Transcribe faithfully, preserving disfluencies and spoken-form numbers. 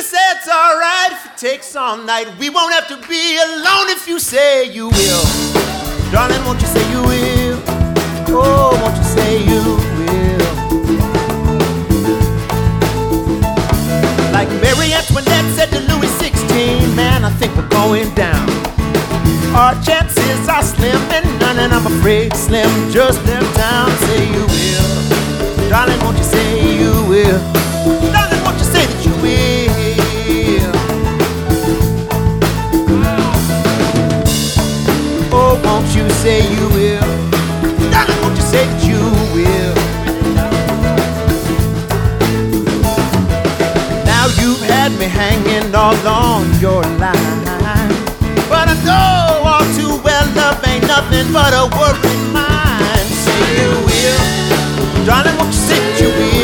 baby said it's alright if it takes all night. We won't have to be alone if you say you will. Darling, won't you say you will? Oh, won't you say you will? Like Mary Antoinette said to Louis sixteen, man, I think we're going down. Our chances are slim and none, and I'm afraid Slim just left town. Say you will. Darling, won't you say you will? Darling, won't you say that you will? Oh, won't you say you will? Darling, won't you say that you will? Now you've had me hanging all on your line, but I know all too well love ain't nothing but a worried mind. Say you will. Darling, won't you say that you will?